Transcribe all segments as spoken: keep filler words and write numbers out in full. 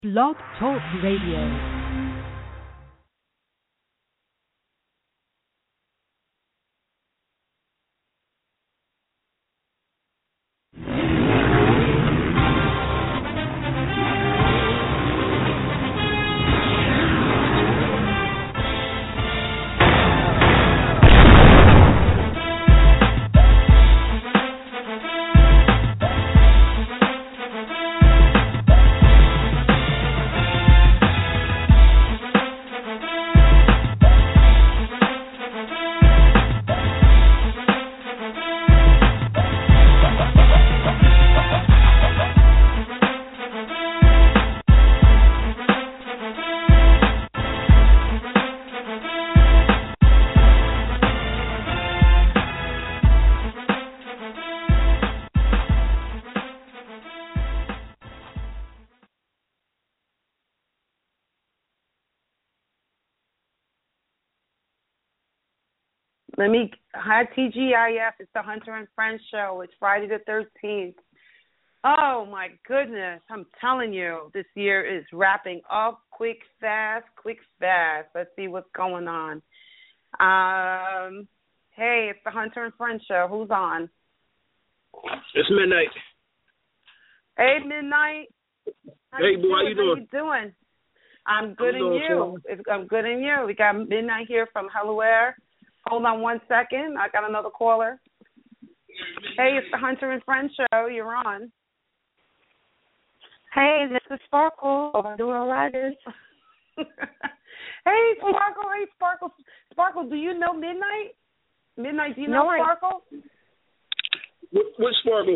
Blog Talk Radio. Let me, hi T G I F, it's the Hunter and Friends show. It's Friday the thirteenth. Oh my goodness, I'm telling you, this year is wrapping up quick, fast, quick, fast. Let's see what's going on. Um, hey, it's the Hunter and Friends show. Who's on? It's Midnight. Hey, Midnight. How hey, you boy, how you doing? How you doing? I'm good I'm and you. It's, I'm good and you. We got Midnight here from Delaware. Hold on one second. I got another caller. Hey, it's the Hunter and Friends show. You're on. Hey, this is Sparkle. I'm doing all right. Hey, Sparkle. Hey, Sparkle. Sparkle, do you know Midnight? Midnight, do you know no, Sparkle? What, what Sparkle?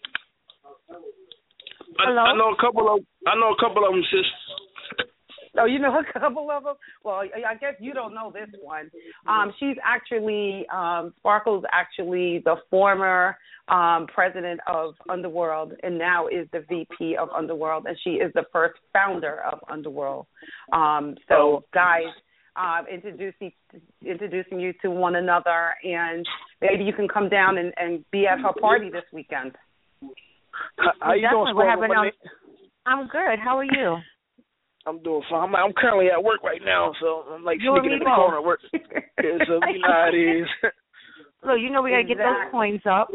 I, Hello? I know a couple of. I know a couple of them, sis. Oh, you know a couple of them? Well, I guess you don't know this one. Um, she's actually, um, Sparkle's actually the former um, president of Underworld and now is the V P of Underworld, and she is the first founder of Underworld. Um, so, oh. guys, uh, introducing, introducing you to one another, and maybe you can come down and, and be at her party this weekend. How, how you doing, Sparkle? Um, I'm good. How are you? I'm doing fine. I'm, I'm currently at work right now, so I'm like you sneaking in the corner at work. Yeah, so you know how it is. So you know we gotta exactly. get those coins up.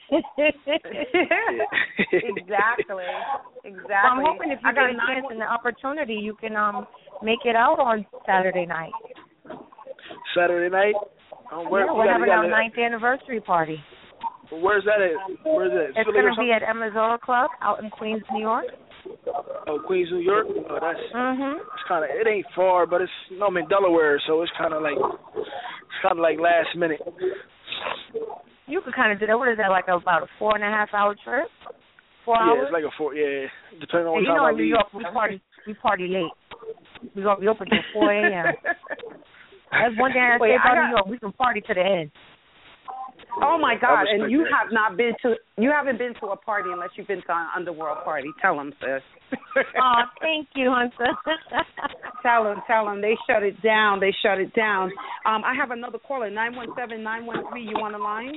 exactly. Exactly. Well, I'm hoping if you I got get a chance and the opportunity, you can um make it out on Saturday night. Saturday night? Um, where, yeah, we're gotta, having gotta, our ninth anniversary party. Where's that at? Where's that? It's going to be at Amazon Club out in Queens, New York. Oh, Queens, New York? Oh, that's mm-hmm. it's kind of, it ain't far, but it's, you know, I'm in Delaware, so it's kind of like, it's kind of like last minute. You could kind of do that. What is that, like about a four and a half hour trip? Four yeah, hours? Yeah, it's like a four, yeah, depending on what what time you know, I in New leave. York, we party, we party late. We're going to be open till four a.m. That's one thing I say about New York. We can party to the end. Oh my God! And you that. have not been to you haven't been to a party unless you've been to an Underworld party. Tell them, sis. Oh, thank you, Hunter. tell them, tell them. They shut it down. They shut it down. Um, I have another caller. Nine one seven nine one three. You on the line?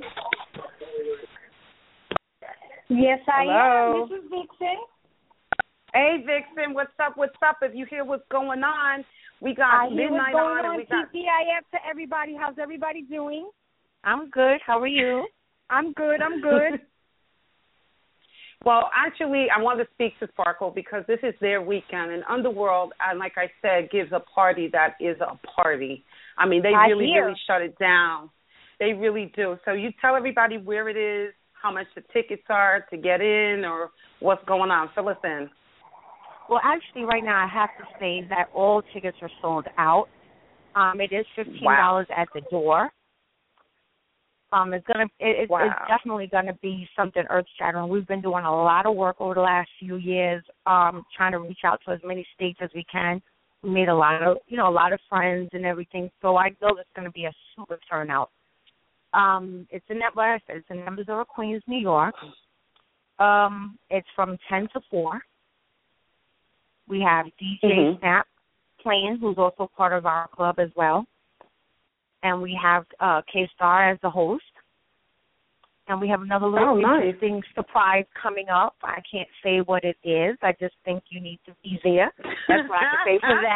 Yes, I Hello? am. This is Vixen. Hey, Vixen. What's up? What's up? If you hear what's going on, we got I hear Midnight what's going on, and on. we got T G I F to everybody. How's everybody doing? I'm good. How are you? I'm good. I'm good. Well, actually, I want to speak to Sparkle because this is their weekend, and Underworld, and like I said, gives a party that is a party. I mean, they I really, hear. really shut it down. They really do. So you tell everybody where it is, how much the tickets are to get in, or what's going on. Fill us in. Well, actually, right now I have to say that all tickets are sold out. Um, it is fifteen dollars wow. at the door. Um, it's gonna, it, it, wow. it's definitely gonna be something earth-shattering. We've been doing a lot of work over the last few years, um, trying to reach out to as many states as we can. We made a lot of, you know, a lot of friends and everything. So I know it's gonna be a super turnout. Um, it's in that, like I said, it's in Amazon, Queens, New York. Um, it's from ten to four. We have D J mm-hmm. Snap playing, who's also part of our club as well. And we have uh, K-Star as the host. And we have another little oh, nice. interesting surprise coming up. I can't say what it is. I just think you need to be there. That's what I can say for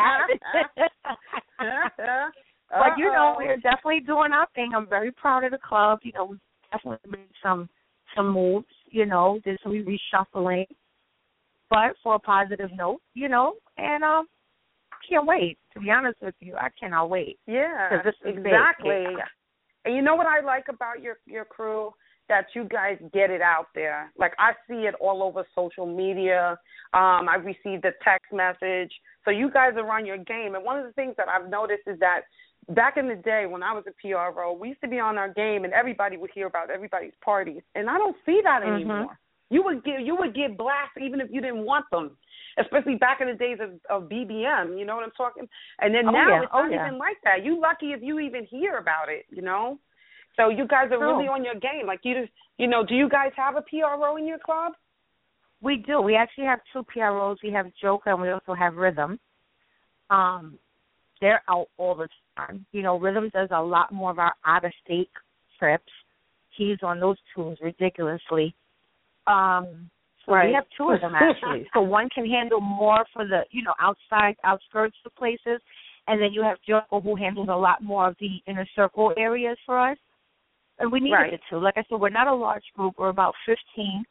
that. But, you know, we're definitely doing our thing. I'm very proud of the club. You know, we've definitely made some, some moves, you know, did some reshuffling. But for a positive note, you know, and um, I can't wait. To be honest with you, I cannot wait. Yeah, this is exactly. Big. And you know what I like about your, your crew? That you guys get it out there. Like, I see it all over social media. Um, I received a text message. So you guys are on your game. And one of the things that I've noticed is that back in the day when I was a P R O, we used to be on our game and everybody would hear about everybody's parties. And I don't see that mm-hmm. anymore. You would get you would get blasts even if you didn't want them, especially back in the days of, of B B M. You know what I'm talking? And then oh, now yeah. it's not oh, yeah. even like that. You lucky if you even hear about it, you know? So you guys are True. really on your game. Like, you just, you know, do you guys have a P R O in your club? We do. We actually have two P R Os. We have Joker and we also have Rhythm. Um, they're out all the time. You know, Rhythm does a lot more of our out-of-state trips. He's on those tours ridiculously. Um, so right. we have two of them, actually. So one can handle more for the, you know, outside, outskirts of places. And then you have Joker, who handles a lot more of the inner circle areas for us. And we needed right. it to. Like I said, we're not a large group. We're about fifteen.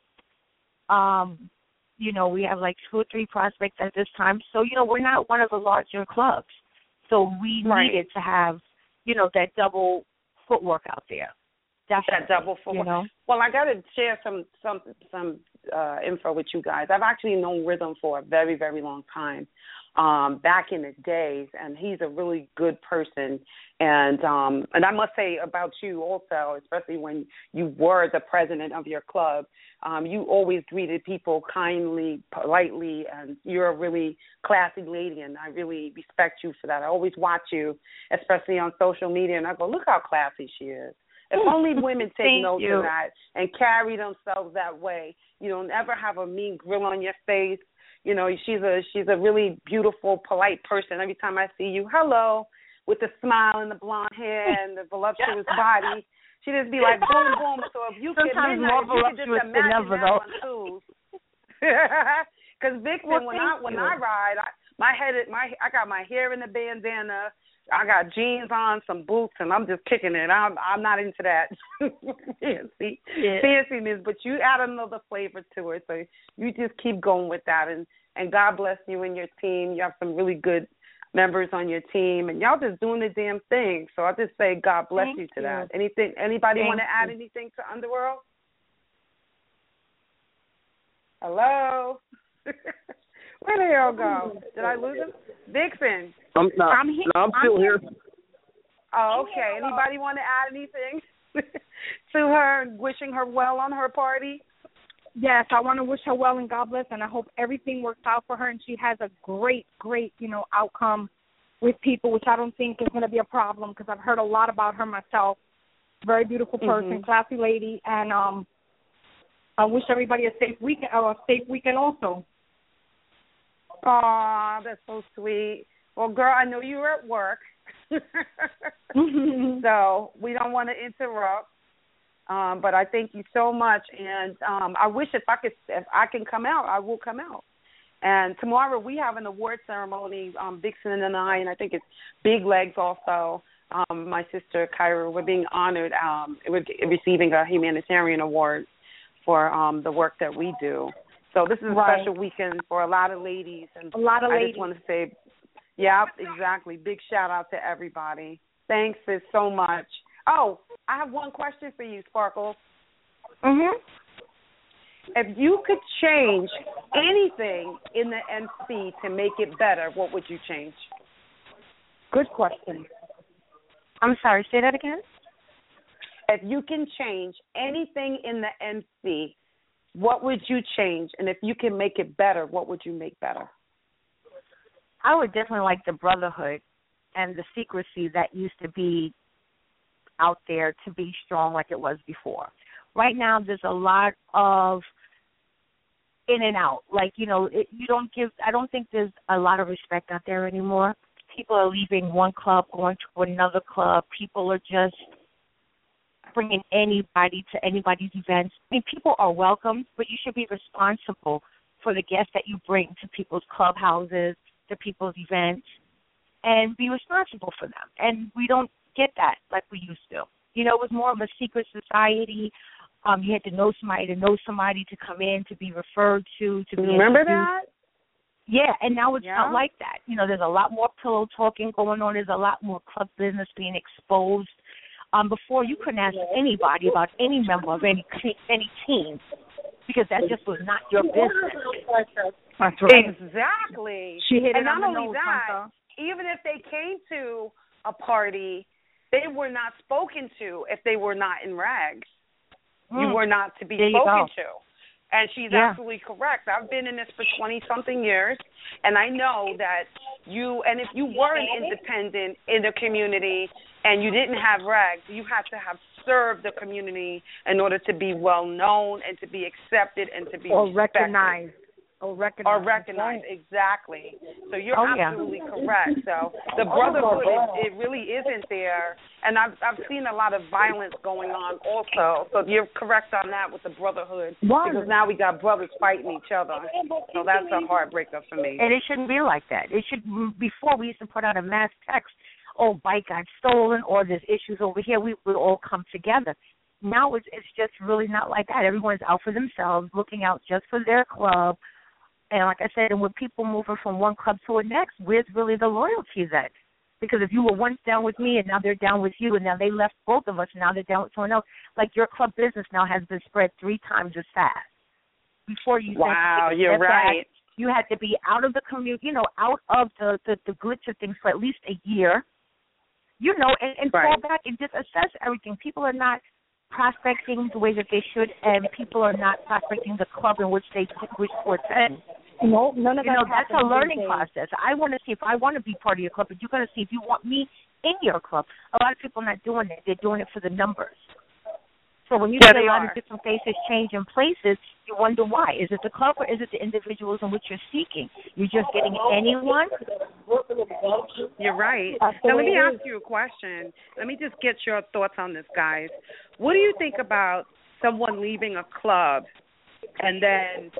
Um, you know, we have like two or three prospects at this time. So, you know, we're not one of the larger clubs. So we right. needed to have, you know, that double footwork out there. Definitely, that double footwork. You know? Well, I got to share some some some uh, info with you guys. I've actually known Rhythm for a very, very long time. Um, back in the days, and he's a really good person. And um, and I must say about you also, especially when you were the president of your club, um, you always greeted people kindly, politely, and you're a really classy lady, and I really respect you for that. I always watch you, especially on social media, and I go, look how classy she is. If only women take note you. of that and carry themselves that way, you don't ever have a mean grill on your face. You know, she's a she's a really beautiful, polite person. Every time I see you, hello, with the smile and the blonde hair and the voluptuous body. She just be like, boom, boom. So if you could, Sometimes midnight, more you could just voluptuous imagine than ever, that though. on tools. Because Vixen, Well, when I thank when you. I ride, I, my head, my I got my hair in the bandana. I got jeans on, some boots, and I'm just kicking it. I'm I'm not into that fancy Yeah. fanciness, but you add another flavor to it. So you just keep going with that, and and God bless you and your team. You have some really good members on your team, and y'all just doing the damn thing. So I just say God bless Thank you to you. that. Anything? Anybody Thank want to add you. anything to Underworld? Hello. Where did they all go? Did I lose them? Vixen. I'm not. I'm here. No, I'm still I'm here. Oh, okay. Anybody want to add anything to her, wishing her well on her party? Yes, I want to wish her well and God bless, and I hope everything works out for her and she has a great, great, you know, outcome with people, which I don't think is going to be a problem because I've heard a lot about her myself. Very beautiful person, Mm-hmm. classy lady, and um, I wish everybody a safe weekend, or a safe weekend also. Aw, that's so sweet. Well, girl, I know you were at work, so we don't want to interrupt. Um, but I thank you so much, and um, I wish if I could, if I can come out, I will come out. And tomorrow we have an award ceremony, um, Vixen and I, and I think it's Big Legs also. Um, my sister Kyra, we're being honored. Um, we're receiving a humanitarian award for um, the work that we do. So this is a Right. special weekend for a lot of ladies, and A lot of I ladies. just want to say, yeah, exactly. Big shout out to everybody. Thanks sis, so much. Oh, I have one question for you, Sparkle. Mhm. If you could change anything in the M C to make it better, what would you change? Good question. I'm sorry, say that again? If you can change anything in the M C, what would you change? And if you can make it better, what would you make better? I would definitely like the brotherhood and the secrecy that used to be out there to be strong like it was before. Right now, there's a lot of in and out. Like, you know, it, you don't give, I don't think there's a lot of respect out there anymore. People are leaving one club, going to another club. People are just, bringing anybody to anybody's events. I mean, people are welcome, but you should be responsible for the guests that you bring to people's clubhouses, to people's events, and be responsible for them. And we don't get that like we used to. You know, it was more of a secret society. Um, you had to know somebody to know somebody to come in, to be referred to, to be Remember introduced. that? Yeah, and now it's Yeah. not like that. You know, there's a lot more pillow talking going on. There's a lot more club business being exposed. Um, before, you couldn't ask anybody about any member of any any team because that just was not your business. That's right. Exactly. She hit it and on not the only nose, that, Hunter. even if they came to a party, they were not spoken to if they were not in rags. Mm. You were not to be There you spoken go. to. And she's Yeah. absolutely correct. I've been in this for twenty-something years, and I know that you, and if you were an independent in the community and you didn't have rags, you had to have served the community in order to be well known and to be accepted and to be Or respected. recognized. Or recognized. Or recognized, exactly. So you're Oh, yeah. absolutely correct. So the brotherhood, it, it really isn't there. And I've I've seen a lot of violence going on also. So you're correct on that with the brotherhood. Why? Because now we got brothers fighting each other. So that's a heartbreaker for me. And it shouldn't be like that. It should. Before, we used to put out a mass text, oh, bike got stolen, or there's issues over here. We would all come together. Now it's, it's just really not like that. Everyone's out for themselves, looking out just for their club. And like I said, and with people moving from one club to the next, where's really the loyalty then? Because if you were once down with me and now they're down with you and now they left both of us and now they're down with someone else, like your club business now has been spread three times as fast. Before you Wow, said, you're step right. back, you had to be out of the community, you know, out of the, the, the glitch of things for at least a year, you know, and, and Right. fall back and just assess everything. People are not prospecting the way that they should, and people are not prospecting the club in which they wish to attend. No, none of You that know, that's a happens learning these days. process. I want to see if I want to be part of your club, but you're going to see if you want me in your club. A lot of people are not doing that. They're doing it for the numbers. So when you Yeah, see they a lot are. of different faces changing places, you wonder why. Is it the club or is it the individuals in which you're seeking? You're just getting anyone? You're right. That's the Now, way let me it ask is. you a question. Let me just get your thoughts on this, guys. What do you think about someone leaving a club and then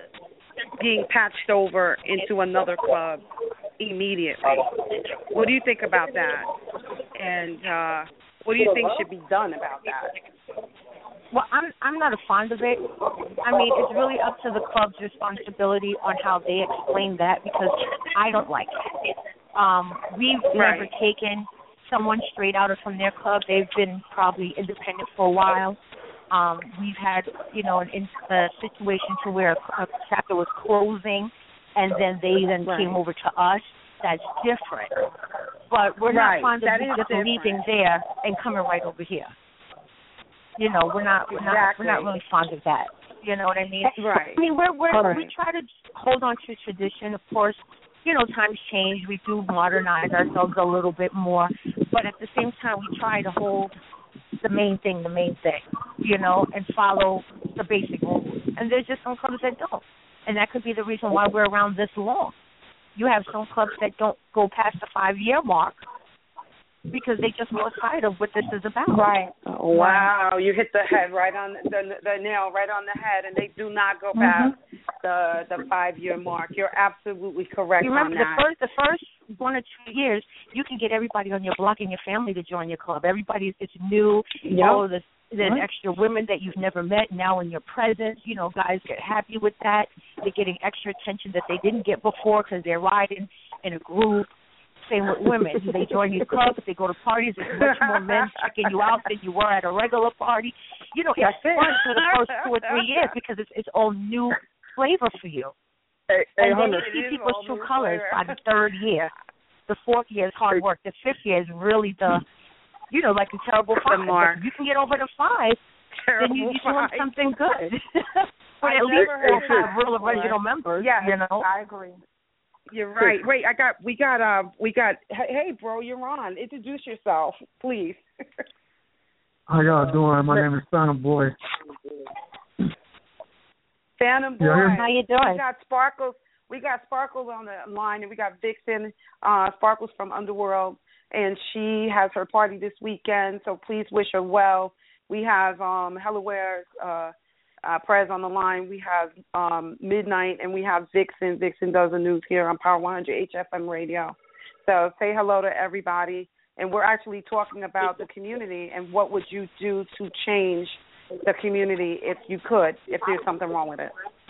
being patched over into another club immediately? What do you think about that? And uh, what do you think should be done about that? Well, I'm I'm not a fond of it. I mean, it's really up to the club's responsibility on how they explain that because I don't like it. Um, we've Right. never taken someone straight out of from their club. They've been probably independent for a while. Um, we've had, you know, an in, a situation to where a, a chapter was closing, and then they then Right. came over to us. That's different. But we're Right. not fond of That is just different. leaving there and coming right over here. You know, we're not we're not Exactly. we're not really fond of that. You know what I mean? Right. I mean, we're we're Right. we try to hold on to tradition. Of course, you know, times change. We do modernize ourselves a little bit more, but at the same time, we try to hold the main thing, the main thing. You know, and follow the basic rules. And there's just some clubs that don't, and that could be the reason why we're around this long. You have some clubs that don't go past the five-year mark because they just lost sight of what this is about. Right. Oh, wow, you hit the head right on the the nail right on the head, and they do not go past the the five year mark. You're absolutely correct You on remember the that. first the first one or two years, you can get everybody on your block and your family to join your club. Everybody is new. Yep. All of this, there's Right. extra women that you've never met now in your presence. You know, guys get happy with that. They're getting extra attention that they didn't get before because they're riding in a group. Same with women. They join these clubs, they go to parties, there's much more men checking you out than you were at a regular party. You know, it's That's it. fun for the first two or three years because it's it's all new flavor for you. Hey, hey, And then Hunter. you see It is people's all true new colors flavor. by the third year. The fourth year is hard work. The fifth year is really the, you know, like a terrible five. But mark. if you can get over the five, then you, you're doing Terrible something good. But I at least never four or heard five that real before. original members, Yes, you know. I agree. You're right. Wait, I got we got uh we got hey, hey bro, you're on. Introduce yourself, please. How y'all doing? My name is Phantom Boy. Phantom Boy. Yeah. How you We doing? got Sparkles. We got Sparkles on the line, and we got Vixen, uh, Sparkles from Underworld, and she has her party this weekend. So please wish her well. We have um, Helaware's uh, uh, Prez on the line. We have um, Midnight, and we have Vixen. Vixen does the news here on Power one hundred H F M Radio. So say hello to everybody. And we're actually talking about the community and what would you do to change the community if you could, if there's something wrong with it.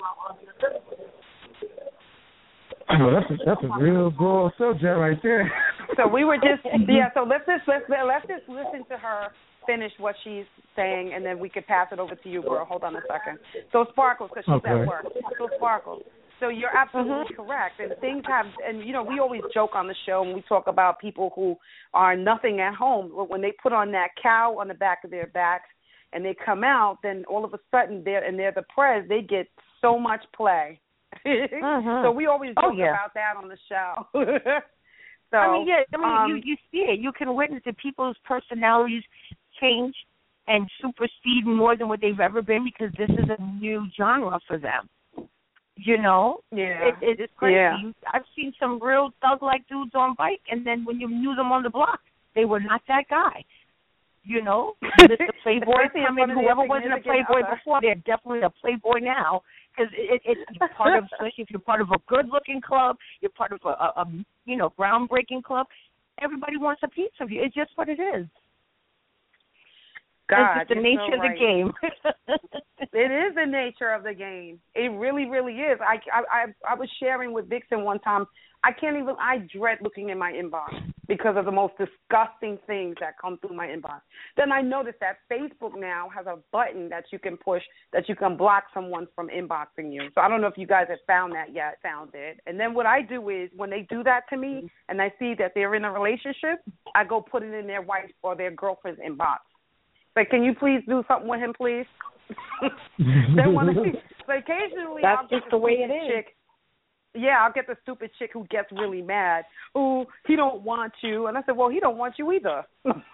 Oh, that's a, that's a real broad subject right there. So we were just yeah. So let's just let's let's just listen to her finish what she's saying, and then we could pass it over to you, girl. Hold on a second. So Sparkles, because she's okay. at work. So Sparkles. So you're absolutely Mm-hmm. correct. And things have, and you know, we always joke on the show when we talk about people who are nothing at home. But when they put on that cow on the back of their backs and they come out, then all of a sudden they're and they're the prez. They get so much play. Mm-hmm. So we always joke oh, yeah. about that on the show. So I mean, yeah, I mean, um, you you see it. You can witness that people's personalities change and supersede more than what they've ever been because this is a new genre for them. You know, yeah, it, it, it's crazy. Yeah. I've seen some real thug-like dudes on bike, and then when you knew them on the block, they were not that guy. You know, Mister Playboy coming, whoever wasn't a Playboy other. before, they're definitely a Playboy now. Because it, it, it's part of, especially if you're part of a good-looking club, you're part of a, a, a, you know, groundbreaking club. Everybody wants a piece of you. It's just what it is. God, it's just the nature so of the right. game. It is the nature of the game. It really, really is. I, I, I, I was sharing with Vixen one time. I can't even. I dread looking in my inbox because of the most disgusting things that come through my inbox. Then I noticed that Facebook now has a button that you can push that you can block someone from inboxing you. So I don't know if you guys have found that yet. Found it. And then what I do is when they do that to me and I see that they're in a relationship, I go put it in their wife or their girlfriend's inbox. Like, can you please do something with him, please? Then when I, so occasionally That's I'll get just the way it is. Chick, yeah, I'll get the stupid chick who gets really mad. Ooh, he don't want you. And I said, well, he don't want you either.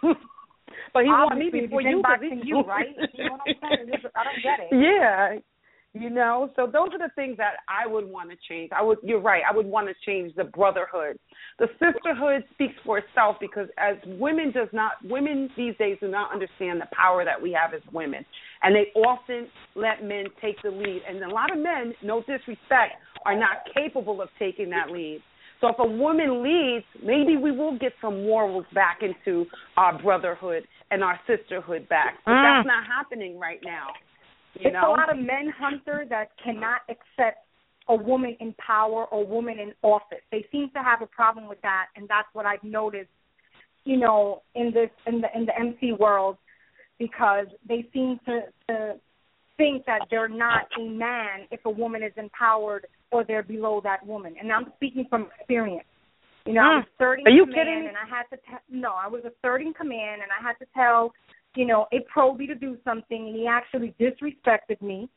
But he wants me before you. Boxing you, right? You know what I'm saying? I don't get it. Yeah. You know, so those are the things that I would want to change. I would. You're right. I would want to change the brotherhood. The sisterhood speaks for itself because as women does not, women these days do not understand the power that we have as women, and they often let men take the lead. And a lot of men, no disrespect, are not capable of taking that lead. So if a woman leads, maybe we will get some morals back into our brotherhood and our sisterhood back. But Mm. that's not happening right now. You It's know? a lot of men, Hunter, that cannot accept a woman in power or woman in office. They seem to have a problem with that, and that's what I've noticed, you know, in this in the in the M C world, because they seem to, to think that they're not a man if a woman is empowered or they're below that woman. And I'm speaking from experience. You know, I was third in Are you command, kidding me? and I had to te- no, I was a third in command, and I had to tell, you know, a probie to do something, and he actually disrespected me.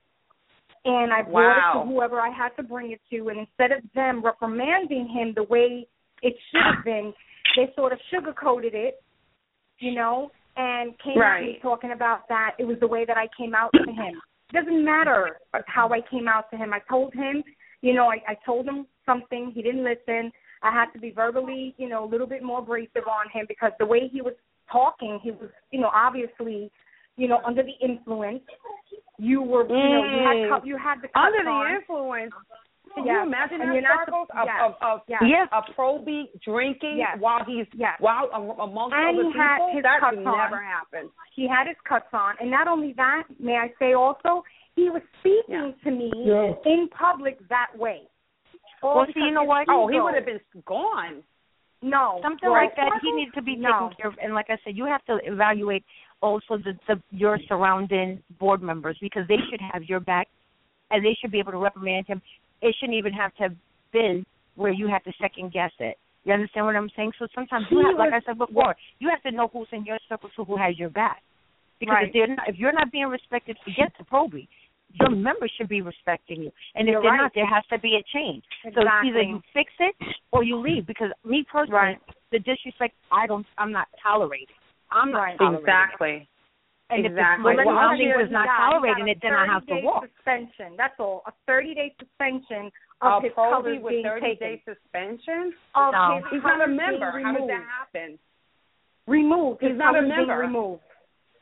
And I brought Wow. it to whoever I had to bring it to, and instead of them reprimanding him the way it should have been, they sort of sugarcoated it, you know, and came Right. at me talking about that. It was the way that I came out to him. It doesn't matter how I came out to him. I told him, you know, I, I told him something. He didn't listen. I had to be verbally, you know, a little bit more abrasive on him because the way he was talking, he was, you know, obviously, you know, under the influence. You were, you know, you had cu- you had the cuts under the on. influence. Can Yes. you imagine And that, you're not Sparkles? sup- yes. Of, of, of Yes. Yes. a probie drinking Yes. while he's Yes. while um, amongst And other he had people? his That cuts could on. never happen. He had his cuts on, and not only that, may I say also, he was speaking Yeah. to me Yeah. in public that way. All Well, see, because you know his what? Oh, he ego. would have been gone. No. Something Right, like that, he Sparkles? needs to be No. taken care of. And like I said, you have to evaluate also the, the your surrounding board members because they should have your back and they should be able to reprimand him. It shouldn't even have to have been where you have to second guess it. You understand what I'm saying? So sometimes you He have, like was- I said before, you have to know who's in your circle to who has your back. Because Right. if they're not, if you're not being respected, forget the probie. Your members should be respecting you, and if You're they're right. not, there has to be a change. So it's Exactly. either you fix it or you leave. Because me personally, Right. the disrespect, I don't, I'm not tolerating. I'm not Right. tolerating. Exactly. And Exactly. if the Well, well, I'm thing here- was not Yeah, he tolerating got it, then I have to thirty-day walk. suspension. That's all. A thirty-day suspension of A his colors probie with being thirty taken. day suspension? Of No. his He's not a colors member. being How does removed. that happen? Removed. He's His not a colors being member. removed.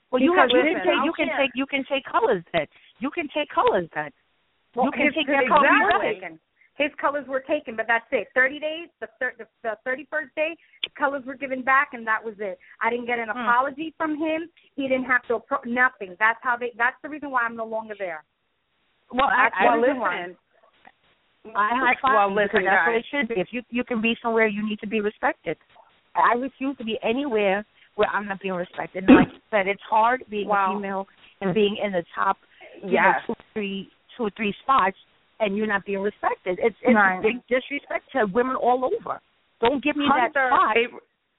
Well, you Because have, you can listen, take I you don't can care. take you can take colors then. You can take colors then. Well, you can his, take his their colors colors were back. taken. His colors were taken, but that's it. Thirty days, the thir- the, the thirty-first day, the colors were given back, and that was it. I didn't get an Hmm. apology from him. He didn't have to appro- nothing. That's how they. That's the reason why I'm no longer there. Well, I, That's I, Well, the reason why. listen. I high five Well, you listen, because that's what guys. it should be. If you you can be somewhere, you need to be respected. I refuse to be anywhere where I'm not being respected. And like you said, it's hard being Wow. a female and being in the top, you Yes. know, two, three, two or three spots, and you're not being respected. It's it's Right. a big disrespect to women all over. Don't give me Hunter, that spot. it,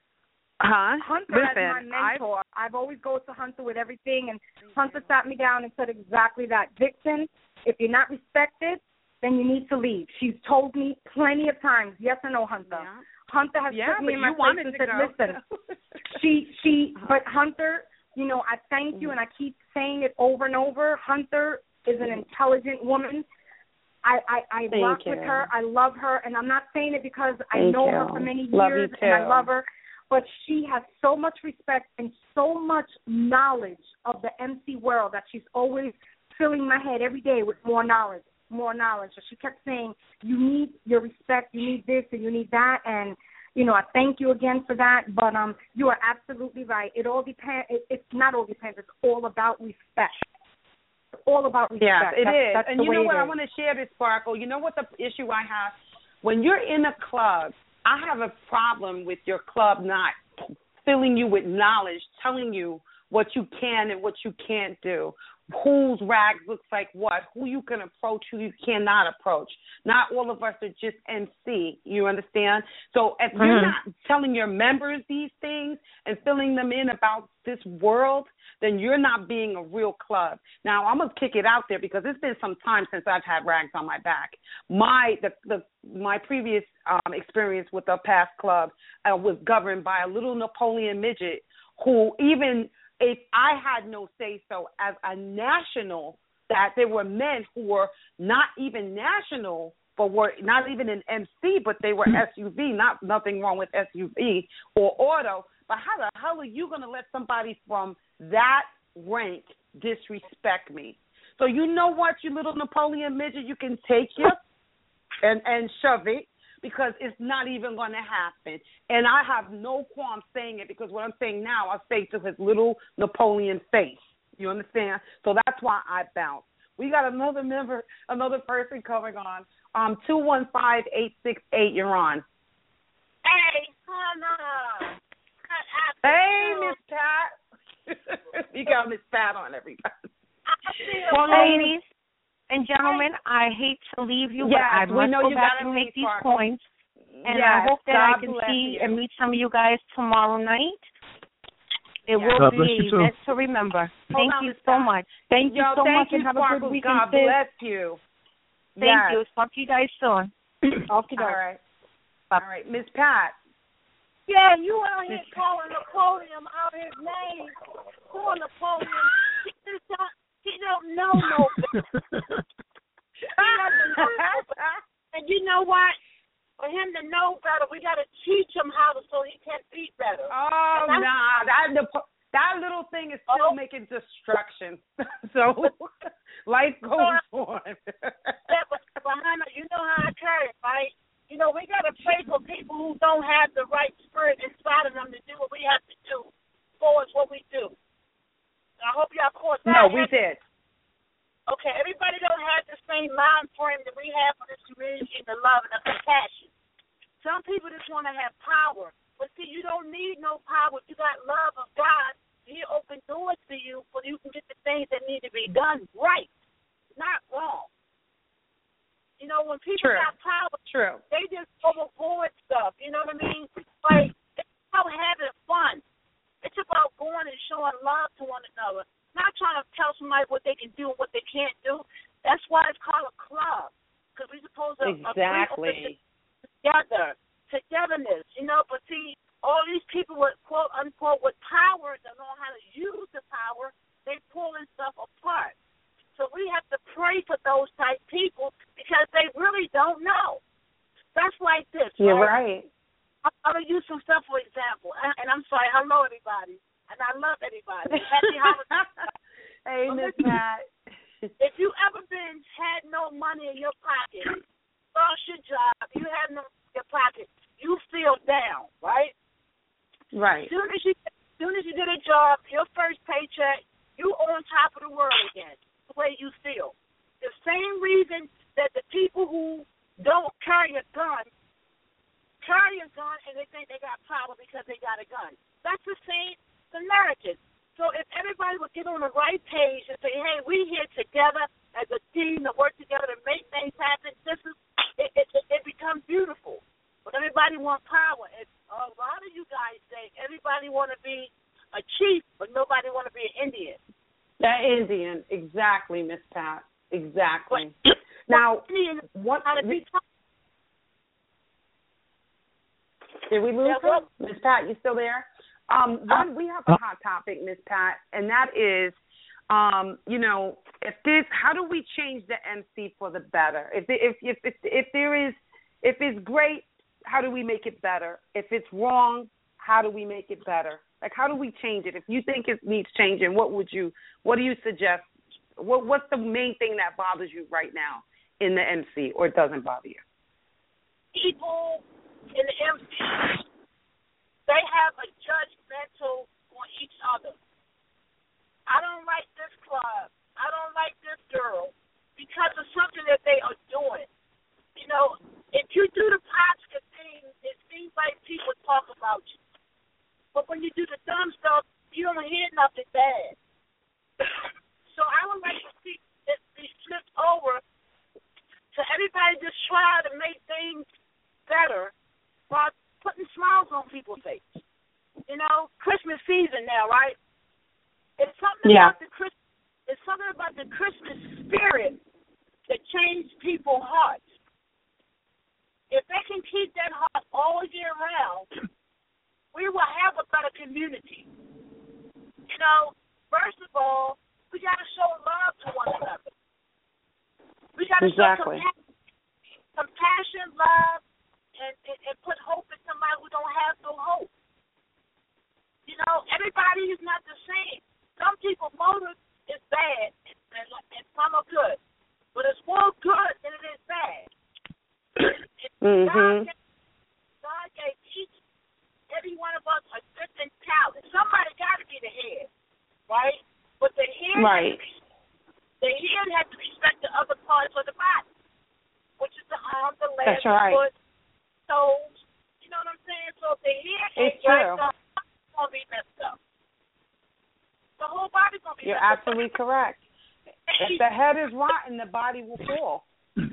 huh? Hunter Listen, as my mentor. I've, I've always go to Hunter with everything, and Hunter sat me down and said exactly that. Vixen, if you're not respected, then you need to leave. She's told me plenty of times, yes or no, Hunter. Yeah. Hunter has Yeah, put but me in my you place wanted and to said, go. listen, she, she, but Hunter, you know, I thank you, and I keep saying it over and over. Hunter is an intelligent woman. I, I, I Thank rock you. with her. I love her, and I'm not saying it because I Thank know you. her for many Love you years, and I too. love her. But she has so much respect and so much knowledge of the M C world that she's always filling my head every day with more knowledge, more knowledge. So she kept saying, you need your respect, you need this, and you need that, and you know, I thank you again for that. But um, you are absolutely right. It all depends. It, it's not all depends. It's all about respect. It's all about respect. Yes, it that's, is. That's and the you way know it what? I is. want to share this, Sparkle. You know what the issue I have? When you're in a club, I have a problem with your club not filling you with knowledge, telling you what you can and what you can't do, whose rag looks like what, who you can approach, who you cannot approach. Not all of us are just M C, you understand? So if Mm-hmm. you're not telling your members these things and filling them in about this world, then you're not being a real club. Now, I'm going to kick it out there because it's been some time since I've had rags on my back. My the, the my previous um, experience with a past club uh, was governed by a little Napoleon midget who even if I had no say-so as a national, that there were men who were not even national, but were not even an M C, but they were S U V, not nothing wrong with S U V or auto. But how the hell are you going to let somebody from that rank disrespect me? So you know what, you little Napoleon midget, you can take it and, and shove it because it's not even going to happen. And I have no qualm saying it because what I'm saying now, I'll say to his little Napoleon face. You understand? So that's why I bounce. We got another member, another person coming on. Um, two one five, eight six eight, you're on. Hey, Hannah. Hey, Miss Pat. You got Miss Pat on, everybody. Well, ladies and gentlemen, I hate to leave you, Yes, but I we must know go you back gotta and make leave, these Sparkle. points. And Yes, I hope that God I can bless see you. and meet some of you guys tomorrow night. It Yes. will God be bless you, an too. event to remember. Thank on, you Miss so Pat. much. Thank you Yo, so thank much, you, and have a Sparkle. good weekend, God sis. bless you. Thank Yes. you. Talk to you guys soon. Okie All doke. right. All right, Miss Pat. Yeah, you out here calling Napoleon out his name. Poor Napoleon. He, just don't, he don't know no better. He doesn't know no better. And you know what? For him to know better, we got to teach him how to so he can beat better. Oh, And nah. That, that little thing is still Oh. making destruction. So life goes on. Yeah, but, but Hannah, you know how I carry it, right? You know, we got to pray for people who don't have the right spirit inside of them to do what we have to do for us what we do. I hope y'all caught that. No, we did. Okay, everybody don't have the same mind frame that we have for this community and the love and the compassion. Some people just want to have power. But see, you don't need no power. You got love of God. He open doors for you so you can get the things that need to be done right, not wrong. You know, when people True. got power, True. they just overboard stuff. You know what I mean? Like, it's about having fun. It's about going and showing love to one another. Not trying to tell somebody what they can do and what they can't do. That's why it's called a club. Because we're supposed to Exactly. agree together, togetherness, you know. But see, all these people with quote unquote with power that know how to use the power, they pulling stuff apart. So we have to pray for those type people because they really don't know. That's like this. You're right? right. I'm, I'm going to use some stuff for example. And, and I'm sorry. Hello, everybody. and I love everybody. Happy holidays. Hey, Well, Miss listen, Pat. if you ever been had no money in your pocket, lost your job, you had no money in your pocket, you feel down, right? Right. Soon as you, soon as you get a job, your first paycheck, you on top of the world again. The way you feel. The same reason that the people who don't carry a gun carry a gun and they think they got power because they got a gun. That's the same Samaritan. So if everybody would get on the right page and say, hey, we here together as a team to work together to make things happen, this is it, it, it, it becomes beautiful. But everybody wants power. And a lot of you guys say everybody want to be a chief, but nobody want to be an Indian. That Indian, exactly, Miss Pat. Exactly. But, now, what? Did we lose her? Miss Pat, you still there? Um, one, we have a hot topic, Miss Pat, and that is, um, you know, if this, how do we change the M C for the better? If if if if, if there is, if it's great, how do we make it better? If it's wrong, how do we make it better? Like, how do we change it? If you think it needs changing, what would you, what do you suggest? What what's the main thing that bothers you right now in the M C, or it doesn't bother you? People in the M C, they have a judgmental on each other. I don't like this club. I don't like this girl because of something that they are doing. You know, if you do the positive thing, it seems like people talk about you. But when you do the dumb stuff, you don't hear nothing bad. So I would like to see it be flipped over to everybody just try to make things better while putting smiles on people's faces. You know, Christmas season now, right? It's something yeah. about the Christmas. It's something about the Christmas spirit that changed people's hearts. If they can keep that heart all year round, we will have a better community. You know, first of all, we got to show love to one another. We got to exactly. show compassion, compassion, love, and, and, and put hope in somebody who don't have no hope. You know, everybody is not the same. Some people's motive is bad, and, and some are good. But it's more good than it is bad. mm-hmm. God, gave, God gave each, every one of us a different talent. Somebody got to be the head, right? But the head, right. the head has to respect the other parts of the body, which is the arm, the leg, That's the right. foot, toes. You know what I'm saying? So if the head it's ain't true. right up, it's going to be messed up. The whole body's going to be You're messed absolutely up. correct. If the head is rotten, the body will fall.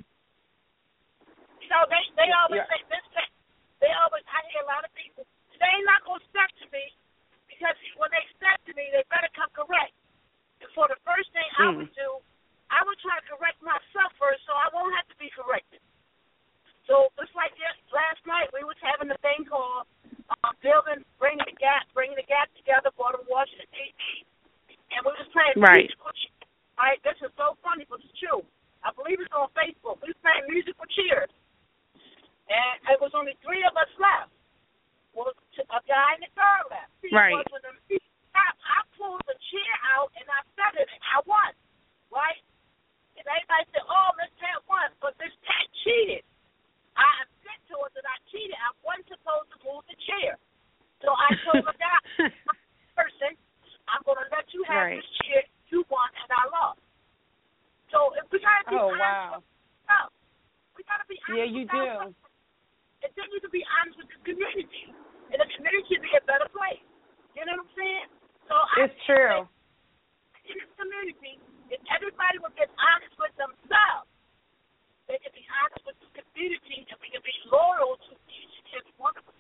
You know, they, they always yeah. say this. They always, I hear a lot of people, they ain't not going to step to me because when they step to me, they better come correct. So the first thing mm. I would do, I would try to correct myself first so I won't have to be corrected. So it's like yes, last night we was having a thing called uh, building, bringing the gap, bringing the gap together, Baltimore, Washington, D C, and we was playing right. musical cheers. All right, this is so funny, but it's true. I believe it's on Facebook. We was playing musical cheers, and it was only three of us left. Well, a guy and a girl left. Right. When the I, I pulled the chair out and I said it. I won, right? And everybody said, "Oh, Miss Pat won," but Miss Pat cheated. I admit to her that I cheated. I wasn't supposed to move the chair, so I told the guy, "Person, I'm going to let you have right. this chair. You won, and I lost." So if we got to be oh, honest wow. with ourselves, we got to be honest. Yeah, you with do. ourselves. And then you can be honest with the community, and the community be a better place. You know what I'm saying? So it's I true. In the community, if everybody would get honest with themselves, they can be honest with the community, and we can be loyal to each and every one of us.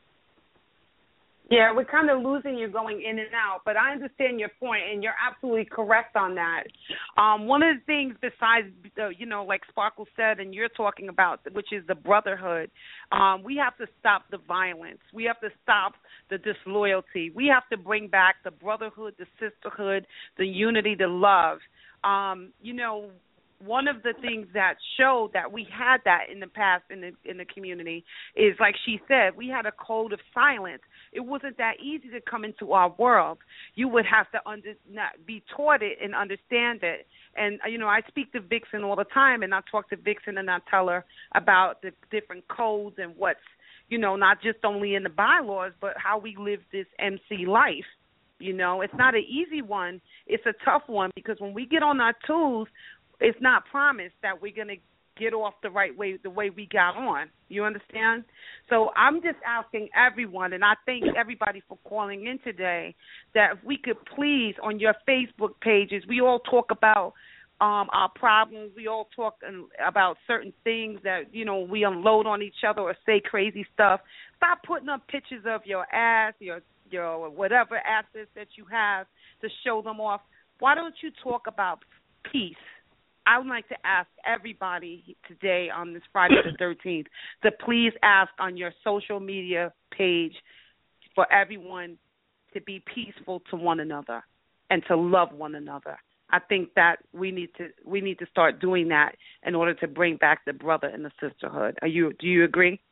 Yeah, we're kind of losing you going in and out, but I understand your point, and you're absolutely correct on that. Um, one of the things besides, the, you know, like Sparkle said, and you're talking about, which is the brotherhood, um, we have to stop the violence. We have to stop the disloyalty. We have to bring back the brotherhood, the sisterhood, the unity, the love. Um, you know, one of the things that showed that we had that in the past in the in the community is, like she said, we had a code of silence. It wasn't that easy to come into our world. You would have to under, not be taught it and understand it. And, you know, I speak to Vixen all the time, and I talk to Vixen and I tell her about the different codes and what's, you know, not just only in the bylaws, but how we live this M C life. You know, it's not an easy one. It's a tough one, because when we get on our tools, it's not promised that we're going to get off the right way, the way we got on. You understand? So I'm just asking everyone, and I thank everybody for calling in today, that if we could please, on your Facebook pages, we all talk about um, our problems. We all talk about certain things that, you know, we unload on each other or say crazy stuff. Stop putting up pictures of your ass, your your whatever assets that you have to show them off. Why don't you talk about peace? I would like to ask everybody today on this Friday the thirteenth to please ask on your social media page for everyone to be peaceful to one another and to love one another. I think that we need to we need to start doing that in order to bring back the brother and the sisterhood. Are you do you agree?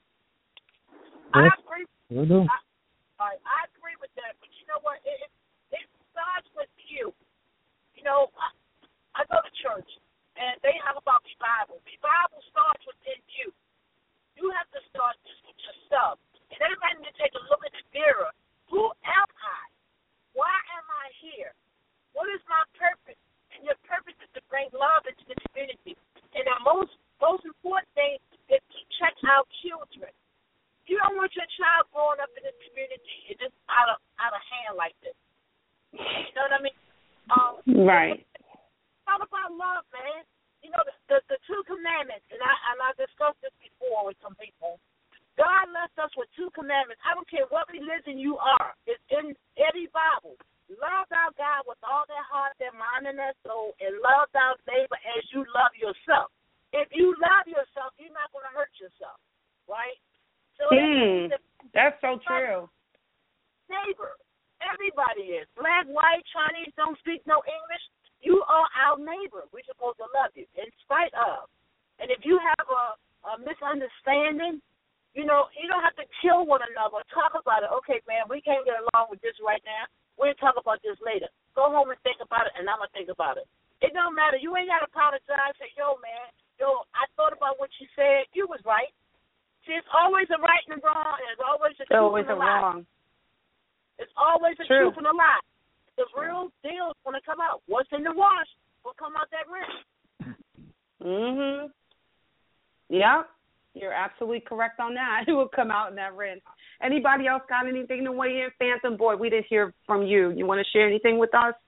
I agree. I do. I, I agree with that, but you know what? It, it, it starts with you. You know, I, I go to church, and they have about revival. Revival starts within you. You have to start just with yourself. And everybody needs to take a look in the mirror. Who am I? Why am I here? What is my purpose? And your purpose is to bring love into the community. And the most most important thing is to check our children. You don't want your child growing up in the community and just out of out of hand like this. You know what I mean? Um, right. It's all about love, man. You know, the, the, the two commandments, and I and I discussed this before with some people. God left us with two commandments. I don't care what religion you are. It's in every Bible. Love thy God with all their heart, their mind, and their soul, and love thy neighbor as you love yourself. If you love yourself, you're not going to hurt yourself, right? So mm, that's so true. Neighbor, everybody is. Black, white, Chinese, don't speak no English. You are our neighbor. We're supposed to love you in spite of. And if you have a, a misunderstanding, you know, you don't have to kill one another. Talk about it. Okay, man, we can't get along with this right now. We'll talk about this later. Go home and think about it, and I'm going to think about it. It don't matter. You ain't got to apologize. Say, yo, man, yo, I thought about what you said. You was right. See, it's always a right and a wrong, and it's always a truth always and a, a lie. wrong. It's always a True. truth and a lie. The real deal is going to come out. What's in the wash will come out that rinse. Mm-hmm. Yeah, you're absolutely correct on that. It will come out in that rinse. Anybody else got anything to weigh in? Phantom Boy, we didn't hear from you. You want to share anything with us?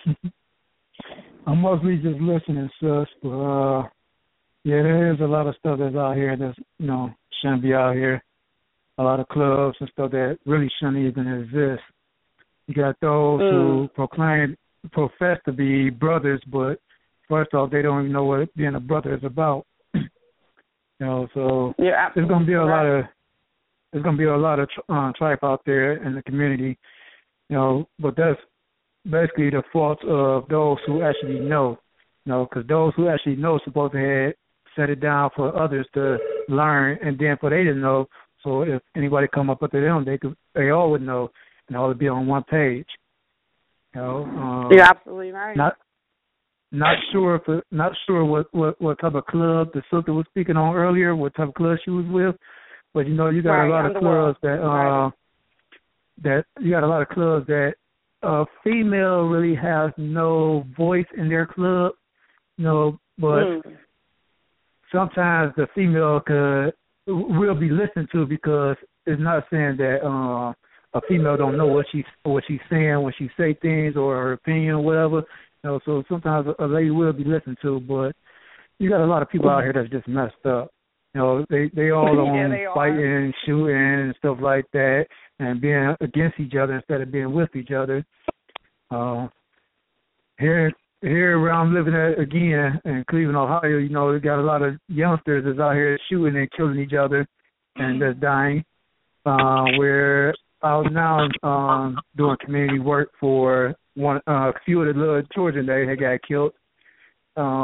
I'm mostly just listening, sis, but, uh, yeah, there is a lot of stuff that's out here that's, you know, shouldn't be out here. A lot of clubs and stuff that really shouldn't even exist. You got those mm. who proclaim, profess to be brothers, but first off, they don't even know what being a brother is about. You know, so yeah, there's going to be a right. lot of there's going to be a lot of uh, tripe out there in the community. You know, but that's basically the fault of those who actually know. You know, because those who actually know are supposed to have set it down for others to learn, and then for they to know. So if anybody come up with them, they could, they all would know, and all would be on one page. You know, um, you're absolutely right. Not not sure if not sure what, what, what type of club the sister was speaking on earlier, what type of club she was with, but you know, you got right, a lot of clubs that uh, right. that you got a lot of clubs that a female really has no voice in their club. You know, but mm. sometimes the female could will be listened to because it's not saying that uh, a female don't know what she's what she's saying when she say things or her opinion or whatever. You know, so sometimes a lady will be listened to, but you got a lot of people out here that's just messed up. You know, they they all yeah, on they fighting, shooting, and stuff like that, and being against each other instead of being with each other. Uh, here. Here where I'm living at again in Cleveland, Ohio, you know, we got a lot of youngsters that's out here shooting and killing each other and just dying. Uh, we're out now um, doing community work for one uh, a few of the little children that had got killed. Uh,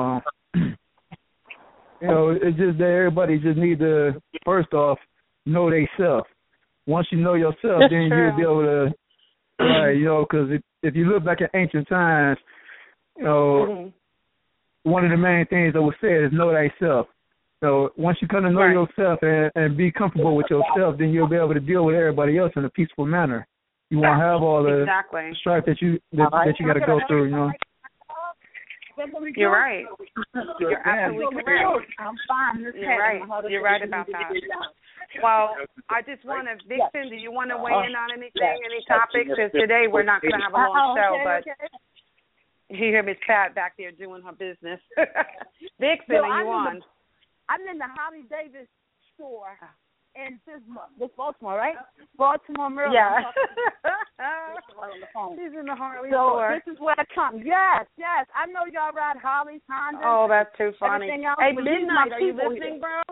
you know, it's just that everybody just need to, first off, know they self. Once you know yourself, That's then true. you'll be able to, right, you know, because if, if you look back at ancient times, you know, mm-hmm. one of the main things that was said is know thyself. So once you come to know right. yourself and, and be comfortable with yourself, then you'll be able to deal with everybody else in a peaceful manner. You won't have all the exactly. strife that you that, that you got to go through, you know. You're right. You're absolutely correct. I'm fine. You're right. You're right about that. Well, I just want to, Vixen, do you want to weigh in on anything, any topics? Because today we're not going to have a long show, but you hear Miss Pat back there doing her business. Vixen, are you on? I'm in the Holly Davis store in this, this Baltimore, right? Baltimore, Maryland. Yeah. She's in the Harley so store. This is where I come. Yes, yes. I know y'all ride Harleys, Hondas. Oh, that's too funny. Hey, but Midnight, are you listening, bro?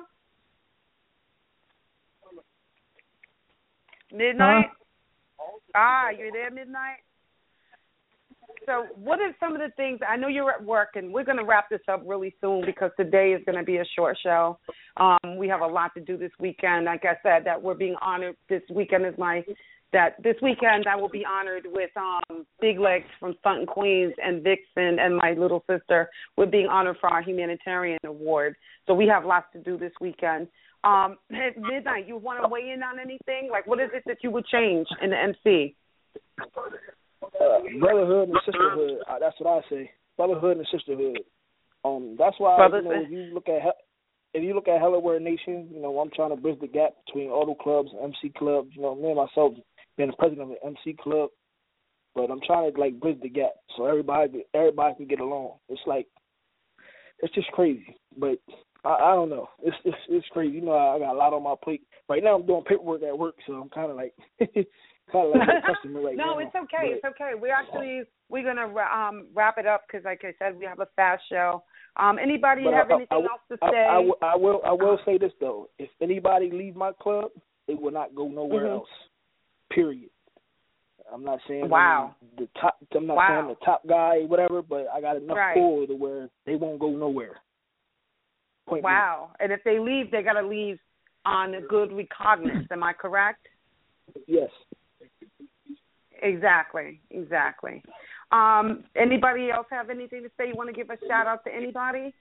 Midnight? Huh? Ah, you're there, Midnight? So what are some of the things, I know you're at work, and we're going to wrap this up really soon because today is going to be a short show. Um, we have a lot to do this weekend. Like I said, that we're being honored. This weekend is my, that this weekend I will be honored with um, Big Legs from Thunton, Queens, and Vixen and my little sister. We're being honored for our humanitarian award. So we have lots to do this weekend. Um, at Midnight, you want to weigh in on anything? Like, what is it that you would change in the M C? Uh, brotherhood and sisterhood. Uh, that's what I say. Brotherhood and sisterhood. Um, that's why you know, if you look at if you look at Helaware Nation, you know I'm trying to bridge the gap between auto clubs, and M C clubs. You know, me and myself being the president of the M C club, but I'm trying to like bridge the gap so everybody everybody can get along. It's like it's just crazy, but I, I don't know. It's, it's it's crazy. You know, I got a lot on my plate right now. I'm doing paperwork at work, so I'm kind of like. Kind of like a customer right no, now, it's okay. But, it's okay. We actually we're gonna um, wrap it up because, like I said, we have a fast show. Um, anybody have I, anything I, else to I, say? I, I, I will. I will say this though: if anybody leave my club, they will not go nowhere mm-hmm. else. Period. I'm not saying wow. the top. I'm not wow. saying the top guy, whatever. But I got enough right. pull to where they won't go nowhere. Point wow! Me. And if they leave, they got to leave on a good recognizance. Am I correct? Yes. Exactly, exactly. Um, anybody else have anything to say? You want to give a shout out to anybody?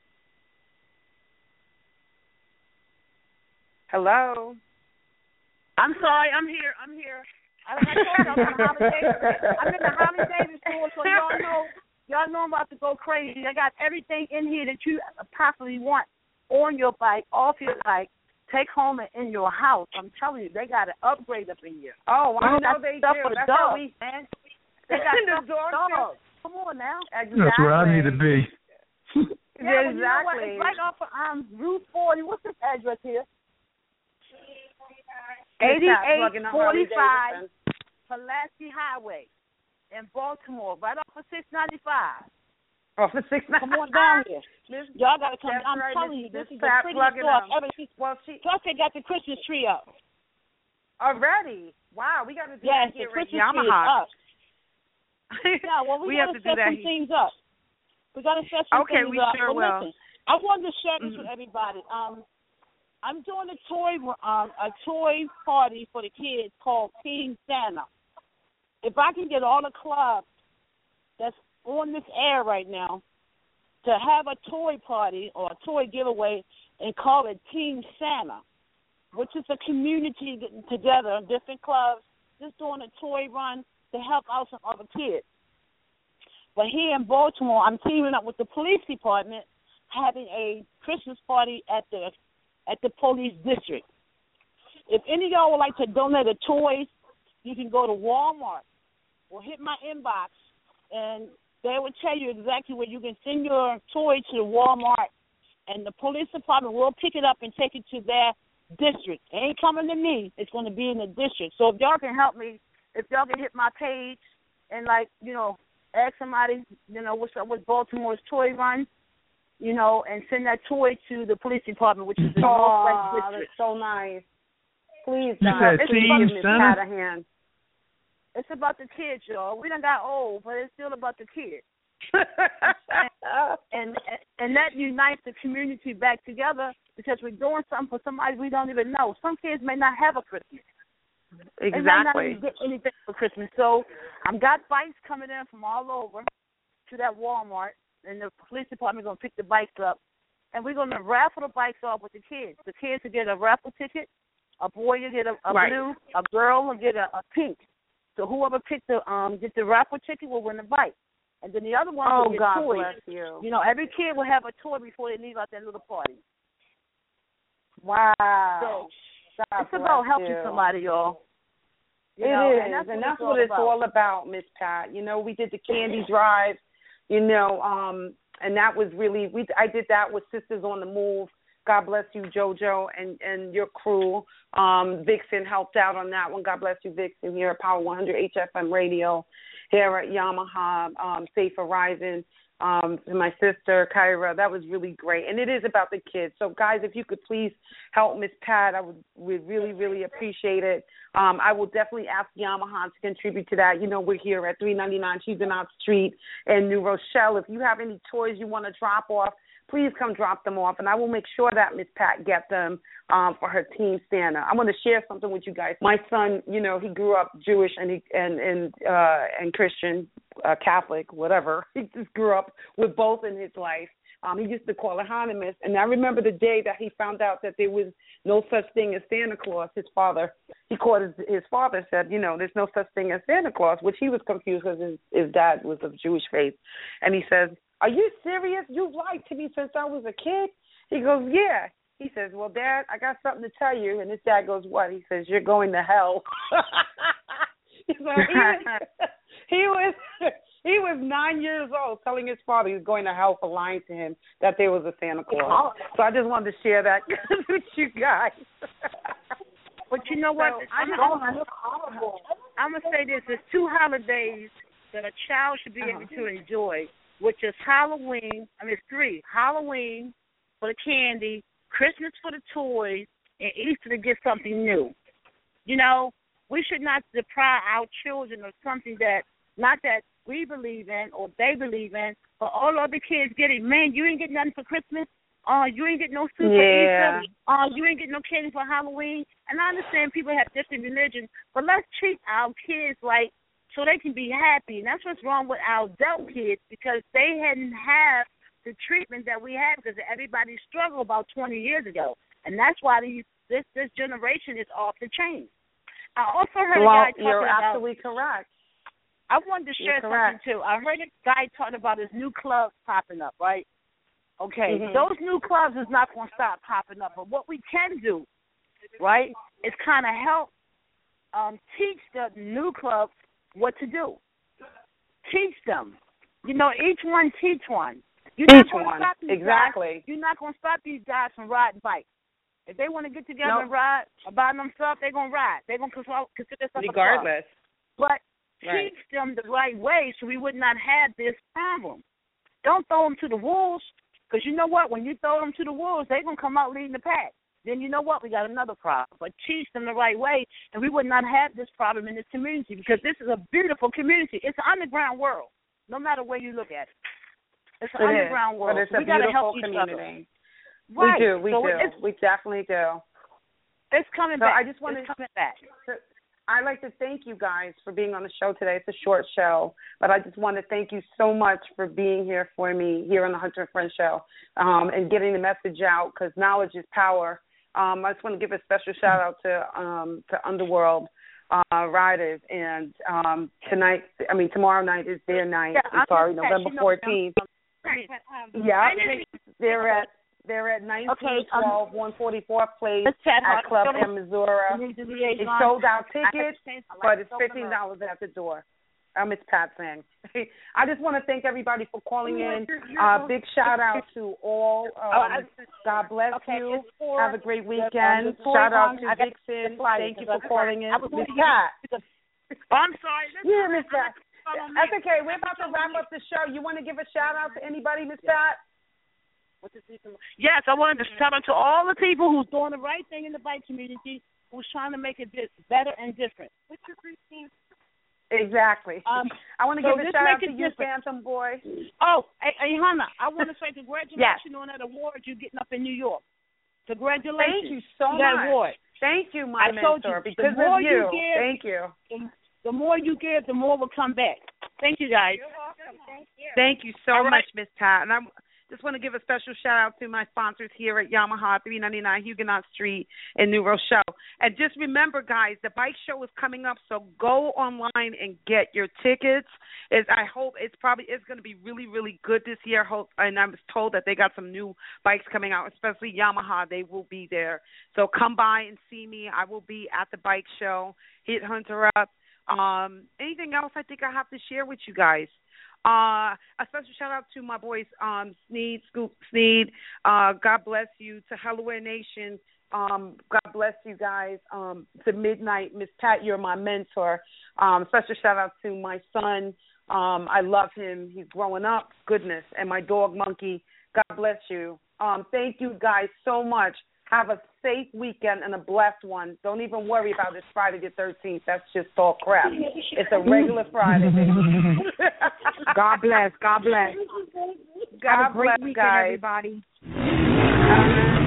Hello? I'm sorry, I'm here, I'm here. I, I told you I'm in the Holly Davis. I'm in the Holly Davis store, so y'all know, y'all know I'm about to go crazy. I got everything in here that you possibly want on your bike, off your bike. Take home and in your house. I'm telling you, they got an upgrade up in here. Oh, I know they stuff do. For That's dogs, how we, man. They got stuff for dogs. Come on now. Exactly. That's where I need to be. yeah, exactly. You know what? It's right off of um, Route forty. What's this address here? eighty-eight forty-five Pulaski Highway in Baltimore, right off of six ninety-five. Off of six ninety-five. Come on down here. Y'all got to come. I'm right. telling this, you, this, this is the prettiest store I've ever seen. Well, she, Plus, they got the Christmas tree up. Already? Wow, we got to do yes, that here the Christmas in tree Yamaha. Is up. yeah, well, we, we got to set do that. some things up. We got to set some okay, things we up. sure but will. Listen, I wanted to share this mm-hmm. with everybody. Um, I'm doing a toy um, a toy party for the kids called Team Santa. If I can get all the clubs that's on this air right now to have a toy party or a toy giveaway and call it Team Santa, which is a community getting together, different clubs, just doing a toy run to help out some other kids. But here in Baltimore, I'm teaming up with the police department, having a Christmas party at the at the police district. If any of y'all would like to donate a toy, you can go to Walmart or hit my inbox, and they will tell you exactly where you can send your toy to the Walmart, and the police department will pick it up and take it to their district. It ain't coming to me. It's going to be in the district. So if y'all can help me, if y'all can hit my page and, like, you know, ask somebody, you know, what's up with Baltimore's toy run, you know, and send that toy to the police department, which is the oh, Northwest District. That's so nice. Please, you God. said Please give Miss Pat a hand. It's about the kids, y'all. We done got old, but it's still about the kids. and and that unites the community back together because we're doing something for somebody we don't even know. Some kids may not have a Christmas. Exactly. They may not even get anything for Christmas. So I've got bikes coming in from all over to that Walmart, and the police department is going to pick the bikes up, and we're going to raffle the bikes off with the kids. The kids will get a raffle ticket. A boy will get a, a right. blue. A girl will get a, a pink. So whoever picked the um get the raffle ticket will win the bike. And then the other one oh, will get God toys. Bless you. You know, every kid will have a toy before they leave out that little party. Wow. So God it's about helping you. somebody, y'all. You it know, is, and that's what, and that's it's, what all it's about. all about, Miss Pat. You know, we did the candy drive, you know, um, and that was really we. I did that with Sisters on the Move. God bless you, JoJo, and, and your crew. Um, Vixen helped out on that one. God bless you, Vixen, here at Power one hundred H F M Radio, here at Yamaha, um, Safe Horizon. Um, to my sister, Kyra, that was really great. And it is about the kids. So, guys, if you could please help Miss Pat, I would, would really, really appreciate it. Um, I will definitely ask Yamaha to contribute to that. You know, we're here at three ninety-nine Huguenot Street in New Rochelle. If you have any toys you want to drop off, please come drop them off, and I will make sure that Miss Pat get them um, for her Team Santa. I want to share something with you guys. My son, you know, he grew up Jewish and he, and and uh, and Christian, uh, Catholic, whatever. He just grew up with both in his life. Um, he used to call it Hanukkah, and I remember the day that he found out that there was no such thing as Santa Claus. His father, he called his, his father, said, you know, there's no such thing as Santa Claus, which he was confused because his, his dad was of Jewish faith, and he says, "Are you serious? You've lied to me since I was a kid?" He goes, "Yeah." He says, "Well, Dad, I got something to tell you." And his dad goes, "What?" He says, "You're going to hell." So he was, he was he was nine years old telling his father he was going to hell for lying to him that there was a Santa Claus. So I just wanted to share that with you guys. But you know what? So, I'm, I'm, I'm going to say this. There's two holidays that a child should be able to enjoy, which is Halloween. I mean, it's three. Halloween for the candy, Christmas for the toys, and Easter to get something new. You know, we should not deprive our children of something that, not that we believe in or they believe in, but all other kids get it. Man, you ain't get nothing for Christmas. Oh, uh, you ain't get no soup for yeah. Easter. Oh, uh, you ain't get no candy for Halloween. And I understand people have different religions, but let's treat our kids like, so they can be happy. And that's what's wrong with our adult kids, because they hadn't have the treatment that we had because everybody struggled about twenty years ago. And that's why these, this this generation is off the chain. I also heard well, a guy talking you're about... You're absolutely correct. I wanted to share something, too. I heard a guy talking about his new clubs popping up, right? Okay, mm-hmm. Those new clubs is not going to stop popping up. But what we can do, right, is kind of help um, teach the new clubs what to do. Teach them. You know, each one teach one. You're each not one, stop these exactly. Guys, you're not going to stop these guys from riding bikes. If they want to get together nope. and ride or buy them stuff, they're going to ride. They're going to consider themselves regardless. A club. But right. teach them the right way so we would not have this problem. Don't throw them to the wolves, because you know what? When you throw them to the wolves, they're going to come out leading the pack. Then you know what? We got another problem. But teach them the right way, and we would not have this problem in this community, because this is a beautiful community. It's an underground world, no matter where you look at it. It's an it underground is, world. But it's so a we got to help beautiful each community. other. Right. We do. We so do. We definitely do. It's coming so back. I just want it's to, coming back. I'd like to thank you guys for being on the show today. It's a short show, but I just want to thank you so much for being here for me here on the Hunter and Friends show um, and getting the message out, because knowledge is power. Um, I just want to give a special shout out to um, to Underworld uh, Riders, and um, tonight, I mean tomorrow night is their night. Yeah, I'm sorry, November fourteenth. Yeah, they're at they're at nineteen twelve, okay, um, one forty-fourth Place at Club M Missouri. It's sold out tickets, but it's fifteen dollars at the door. Um, it's Pat saying. I just want to thank everybody for calling in. Uh, big shout out to all. Um, God bless okay, you. For, Have a great weekend. Shout out to Vixen. Thank you for calling in. Miss Pat. Oh, I'm sorry. Yeah, Miss Pat. That's okay. We're about to wrap up the show. You want to give a shout out to anybody, Miss Pat? Yes, I wanted to shout out to all the people who's doing the right thing in the bike community, who's trying to make it better and different. What's your Christine? Exactly. Um, I want to so give a shout out to you, different. Phantom Boy. Oh, hey, hey, Hannah, I want to say congratulations yes. on that award you're getting up in New York. Congratulations. Thank you so that much. Award. Thank you, my I told mentor, you, because the more of you. you give, Thank you. The, the more you give, the more will come back. Thank you, guys. You're welcome. Thank you. Thank you so All right. much, Miss Pat. And I just want to give a special shout out to my sponsors here at Yamaha, three ninety-nine Huguenot Street in New Rochelle. And just remember, guys, the bike show is coming up, so go online and get your tickets. Is I hope it's probably it's going to be really, really good this year. Hope, and I was told that they got some new bikes coming out, especially Yamaha. They will be there. So come by and see me. I will be at the bike show. Hit Hunter up. Um, anything else I think I have to share with you guys? Uh, a special shout out to my boys, um, Sneed, Scoop Sneed. Uh, God bless you. To Hellaware Nation. Um, God bless you guys. Um, to Midnight, Miss Pat, you're my mentor. Um, special shout out to my son. Um, I love him. He's growing up. Goodness. And my dog, Monkey. God bless you. Um, thank you guys so much. Have a safe weekend and a blessed one. Don't even worry about this Friday the thirteenth. That's just all crap. It's a regular Friday, baby. God bless. God bless. God Have a great bless, weekend, guys. everybody. Uh,